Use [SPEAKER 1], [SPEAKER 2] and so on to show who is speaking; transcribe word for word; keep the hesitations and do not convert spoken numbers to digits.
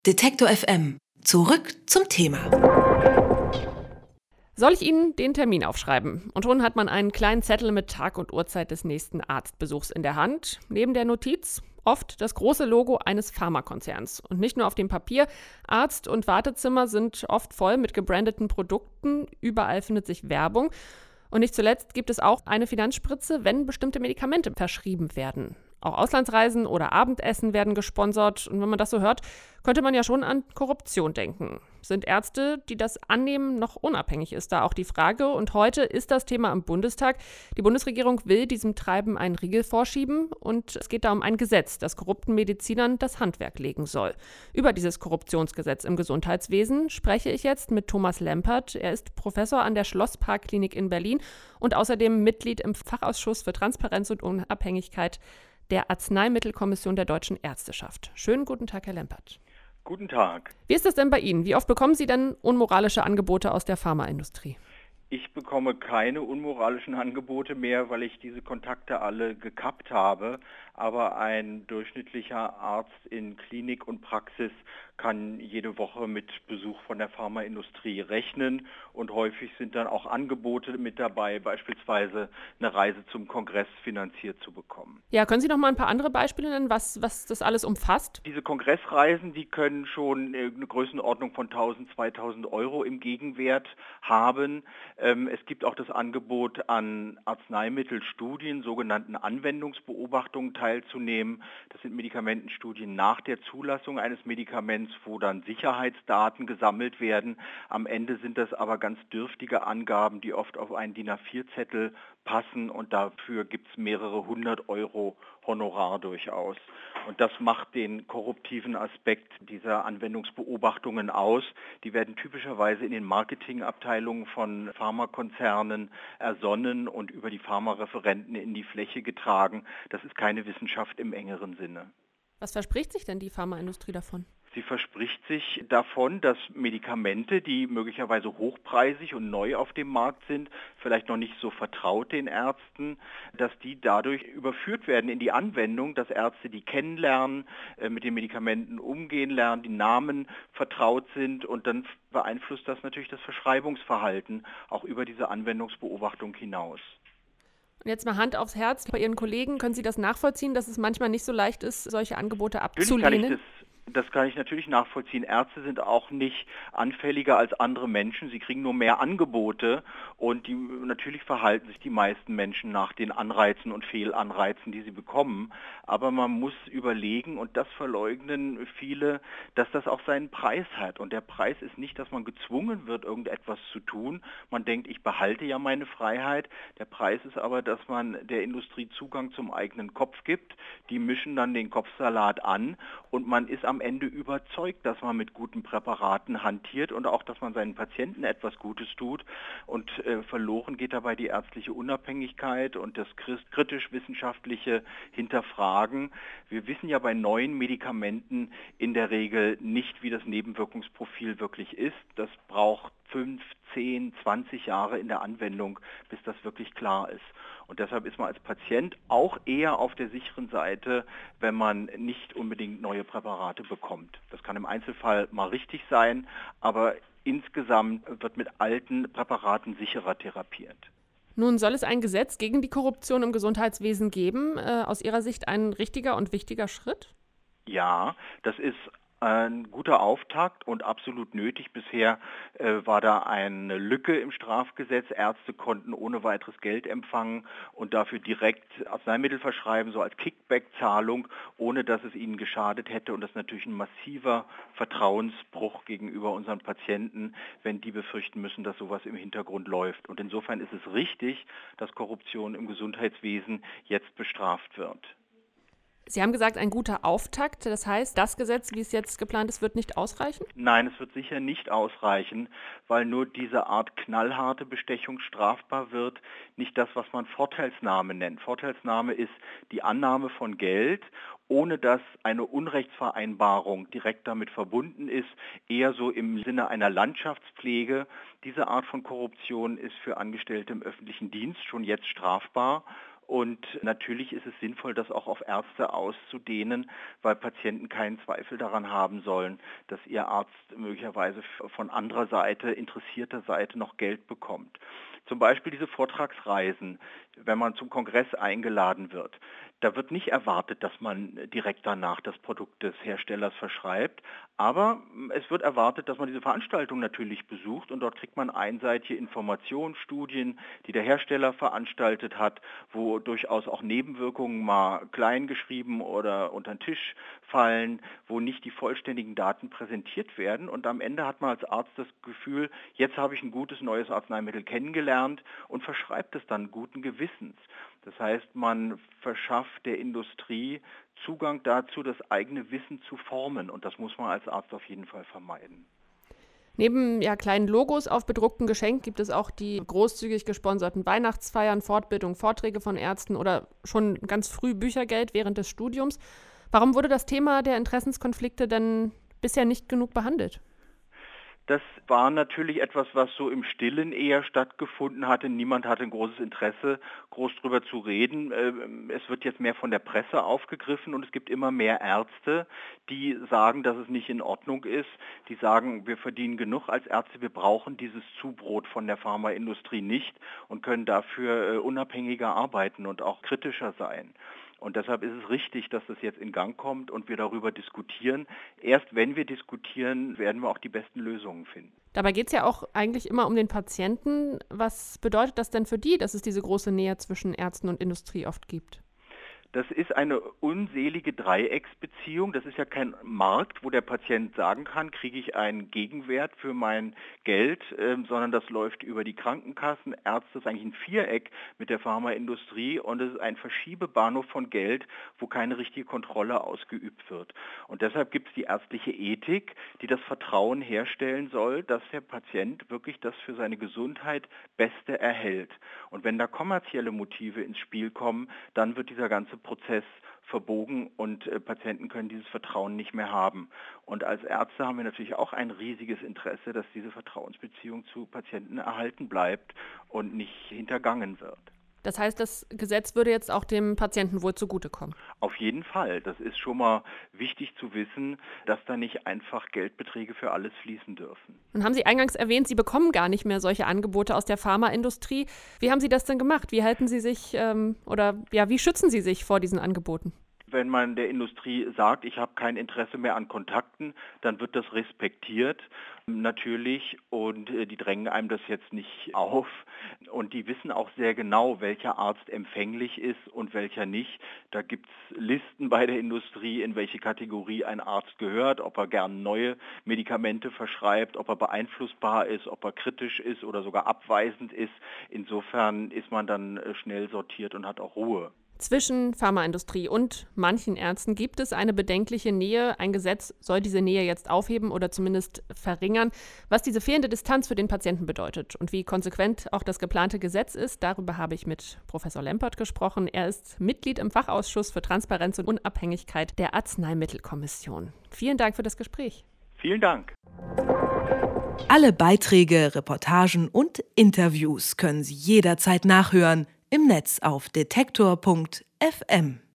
[SPEAKER 1] Detektor F M. Zurück zum Thema.
[SPEAKER 2] Soll ich Ihnen den Termin aufschreiben? Und schon hat man einen kleinen Zettel mit Tag und Uhrzeit des nächsten Arztbesuchs in der Hand. Neben der Notiz oft das große Logo eines Pharmakonzerns. Und nicht nur auf dem Papier. Arzt- und Wartezimmer sind oft voll mit gebrandeten Produkten. Überall findet sich Werbung. Und nicht zuletzt gibt es auch eine Finanzspritze, wenn bestimmte Medikamente verschrieben werden. Auch Auslandsreisen oder Abendessen werden gesponsert. Und wenn man das so hört, könnte man ja schon an Korruption denken. Sind Ärzte, die das annehmen, noch unabhängig, ist da auch die Frage. Und heute ist das Thema im Bundestag. Die Bundesregierung will diesem Treiben einen Riegel vorschieben. Und es geht da um ein Gesetz, das korrupten Medizinern das Handwerk legen soll. Über dieses Korruptionsgesetz im Gesundheitswesen spreche ich jetzt mit Thomas Lempert. Er ist Professor an der Schlossparkklinik in Berlin und außerdem Mitglied im Fachausschuss für Transparenz und Unabhängigkeit der Arzneimittelkommission der Deutschen Ärzteschaft. Schönen guten Tag, Herr Lempert.
[SPEAKER 3] Guten Tag.
[SPEAKER 2] Wie ist das denn bei Ihnen? Wie oft bekommen Sie denn unmoralische Angebote aus der Pharmaindustrie?
[SPEAKER 3] Ich bekomme keine unmoralischen Angebote mehr, weil ich diese Kontakte alle gekappt habe. Aber ein durchschnittlicher Arzt in Klinik und Praxis kann jede Woche mit Besuch von der Pharmaindustrie rechnen. Und häufig sind dann auch Angebote mit dabei, beispielsweise eine Reise zum Kongress finanziert zu bekommen.
[SPEAKER 2] Ja, können Sie noch mal ein paar andere Beispiele nennen, was, was das alles umfasst?
[SPEAKER 3] Diese Kongressreisen, die können schon eine Größenordnung von tausend, zweitausend Euro im Gegenwert haben. Es gibt auch das Angebot, an Arzneimittelstudien, sogenannten Anwendungsbeobachtungen teilzunehmen. Das sind Medikamentenstudien nach der Zulassung eines Medikaments, wo dann Sicherheitsdaten gesammelt werden. Am Ende sind das aber ganz dürftige Angaben, die oft auf einen D I N A vier Zettel passen, und dafür gibt es mehrere hundert Euro Honorar durchaus. Und das macht den korruptiven Aspekt dieser Anwendungsbeobachtungen aus. Die werden typischerweise in den Marketingabteilungen von Pharmakonzernen ersonnen und über die Pharmareferenten in die Fläche getragen. Das ist keine Wissenschaft im engeren Sinne.
[SPEAKER 2] Was verspricht sich denn die Pharmaindustrie davon?
[SPEAKER 3] Sie verspricht sich davon, dass Medikamente, die möglicherweise hochpreisig und neu auf dem Markt sind, vielleicht noch nicht so vertraut den Ärzten, dass die dadurch überführt werden in die Anwendung, dass Ärzte die kennenlernen, mit den Medikamenten umgehen lernen, die Namen vertraut sind, und dann beeinflusst das natürlich das Verschreibungsverhalten auch über diese Anwendungsbeobachtung hinaus.
[SPEAKER 2] Und jetzt mal Hand aufs Herz, bei Ihren Kollegen, können Sie das nachvollziehen, dass es manchmal nicht so leicht ist, solche Angebote abzulehnen?
[SPEAKER 3] Das kann ich natürlich nachvollziehen. Ärzte sind auch nicht anfälliger als andere Menschen. Sie kriegen nur mehr Angebote, und die, natürlich verhalten sich die meisten Menschen nach den Anreizen und Fehlanreizen, die sie bekommen. Aber man muss überlegen, und das verleugnen viele, dass das auch seinen Preis hat. Und der Preis ist nicht, dass man gezwungen wird, irgendetwas zu tun. Man denkt, ich behalte ja meine Freiheit. Der Preis ist aber, dass man der Industrie Zugang zum eigenen Kopf gibt. Die mischen dann den Kopfsalat an, und man ist am Ende überzeugt, dass man mit guten Präparaten hantiert und auch, dass man seinen Patienten etwas Gutes tut. Und äh, verloren geht dabei die ärztliche Unabhängigkeit und das kritisch-wissenschaftliche Hinterfragen. Wir wissen ja bei neuen Medikamenten in der Regel nicht, wie das Nebenwirkungsprofil wirklich ist. Das braucht fünf, zehn, zwanzig Jahre in der Anwendung, bis das wirklich klar ist. Und deshalb ist man als Patient auch eher auf der sicheren Seite, wenn man nicht unbedingt neue Präparate bekommt. Das kann im Einzelfall mal richtig sein, aber insgesamt wird mit alten Präparaten sicherer therapiert.
[SPEAKER 2] Nun soll es ein Gesetz gegen die Korruption im Gesundheitswesen geben. Äh, aus Ihrer Sicht ein richtiger und wichtiger Schritt?
[SPEAKER 3] Ja, das ist ein guter Auftakt und absolut nötig. Bisher äh, war da eine Lücke im Strafgesetz. Ärzte konnten ohne weiteres Geld empfangen und dafür direkt Arzneimittel verschreiben, so als Kickback-Zahlung, ohne dass es ihnen geschadet hätte. Und das ist natürlich ein massiver Vertrauensbruch gegenüber unseren Patienten, wenn die befürchten müssen, dass sowas im Hintergrund läuft. Und insofern ist es richtig, dass Korruption im Gesundheitswesen jetzt bestraft wird.
[SPEAKER 2] Sie haben gesagt, ein guter Auftakt. Das heißt, das Gesetz, wie es jetzt geplant ist, wird nicht ausreichen?
[SPEAKER 3] Nein, es wird sicher nicht ausreichen, weil nur diese Art knallharte Bestechung strafbar wird. Nicht das, was man Vorteilsnahme nennt. Vorteilsnahme ist die Annahme von Geld, ohne dass eine Unrechtsvereinbarung direkt damit verbunden ist, eher so im Sinne einer Landschaftspflege. Diese Art von Korruption ist für Angestellte im öffentlichen Dienst schon jetzt strafbar. Und natürlich ist es sinnvoll, das auch auf Ärzte auszudehnen, weil Patienten keinen Zweifel daran haben sollen, dass ihr Arzt möglicherweise von anderer Seite, interessierter Seite noch Geld bekommt. Zum Beispiel diese Vortragsreisen, wenn man zum Kongress eingeladen wird. Da wird nicht erwartet, dass man direkt danach das Produkt des Herstellers verschreibt, aber es wird erwartet, dass man diese Veranstaltung natürlich besucht und dort kriegt man einseitige Informationen, Studien, die der Hersteller veranstaltet hat, wo durchaus auch Nebenwirkungen mal klein geschrieben oder unter den Tisch fallen, wo nicht die vollständigen Daten präsentiert werden und am Ende hat man als Arzt das Gefühl, jetzt habe ich ein gutes neues Arzneimittel kennengelernt und verschreibt es dann guten Gewissens. Das heißt, man verschafft der Industrie Zugang dazu, das eigene Wissen zu formen. Und das muss man als Arzt auf jeden Fall vermeiden.
[SPEAKER 2] Neben ja, kleinen Logos auf bedruckten Geschenken gibt es auch die großzügig gesponserten Weihnachtsfeiern, Fortbildung, Vorträge von Ärzten oder schon ganz früh Büchergeld während des Studiums. Warum wurde das Thema der Interessenskonflikte denn bisher nicht genug behandelt?
[SPEAKER 3] Das war natürlich etwas, was so im Stillen eher stattgefunden hatte. Niemand hatte ein großes Interesse, groß drüber zu reden. Es wird jetzt mehr von der Presse aufgegriffen und es gibt immer mehr Ärzte, die sagen, dass es nicht in Ordnung ist. Die sagen, wir verdienen genug als Ärzte, wir brauchen dieses Zubrot von der Pharmaindustrie nicht und können dafür unabhängiger arbeiten und auch kritischer sein. Und deshalb ist es richtig, dass das jetzt in Gang kommt und wir darüber diskutieren. Erst wenn wir diskutieren, werden wir auch die besten Lösungen finden.
[SPEAKER 2] Dabei geht es ja auch eigentlich immer um den Patienten. Was bedeutet das denn für die, dass es diese große Nähe zwischen Ärzten und Industrie oft gibt?
[SPEAKER 3] Das ist eine unselige Dreiecksbeziehung. Das ist ja kein Markt, wo der Patient sagen kann, kriege ich einen Gegenwert für mein Geld, äh, sondern das läuft über die Krankenkassen. Ärzte ist eigentlich ein Viereck mit der Pharmaindustrie und es ist ein Verschiebebahnhof von Geld, wo keine richtige Kontrolle ausgeübt wird. Und deshalb gibt es die ärztliche Ethik, die das Vertrauen herstellen soll, dass der Patient wirklich das für seine Gesundheit Beste erhält. Und wenn da kommerzielle Motive ins Spiel kommen, dann wird dieser ganze Prozess verbogen und äh, Patienten können dieses Vertrauen nicht mehr haben. Und als Ärzte haben wir natürlich auch ein riesiges Interesse, dass diese Vertrauensbeziehung zu Patienten erhalten bleibt und nicht hintergangen wird.
[SPEAKER 2] Das heißt, das Gesetz würde jetzt auch dem Patienten wohl zugutekommen?
[SPEAKER 3] Auf jeden Fall. Das ist schon mal wichtig zu wissen, dass da nicht einfach Geldbeträge für alles fließen dürfen.
[SPEAKER 2] Nun haben Sie eingangs erwähnt, Sie bekommen gar nicht mehr solche Angebote aus der Pharmaindustrie. Wie haben Sie das denn gemacht? Wie halten Sie sich ähm, oder ja, wie schützen Sie sich vor diesen Angeboten?
[SPEAKER 3] Wenn man der Industrie sagt, ich habe kein Interesse mehr an Kontakten, dann wird das respektiert, natürlich, und äh, die drängen einem das jetzt nicht auf. Und die wissen auch sehr genau, welcher Arzt empfänglich ist und welcher nicht. Da gibt es Listen bei der Industrie, in welche Kategorie ein Arzt gehört, ob er gern neue Medikamente verschreibt, ob er beeinflussbar ist, ob er kritisch ist oder sogar abweisend ist. Insofern ist man dann äh, schnell sortiert und hat auch Ruhe.
[SPEAKER 2] Zwischen Pharmaindustrie und manchen Ärzten gibt es eine bedenkliche Nähe. Ein Gesetz soll diese Nähe jetzt aufheben oder zumindest verringern. Was diese fehlende Distanz für den Patienten bedeutet und wie konsequent auch das geplante Gesetz ist, darüber habe ich mit Professor Lempert gesprochen. Er ist Mitglied im Fachausschuss für Transparenz und Unabhängigkeit der Arzneimittelkommission. Vielen Dank für das Gespräch.
[SPEAKER 3] Vielen Dank.
[SPEAKER 1] Alle Beiträge, Reportagen und Interviews können Sie jederzeit nachhören im Netz auf detektor punkt f m.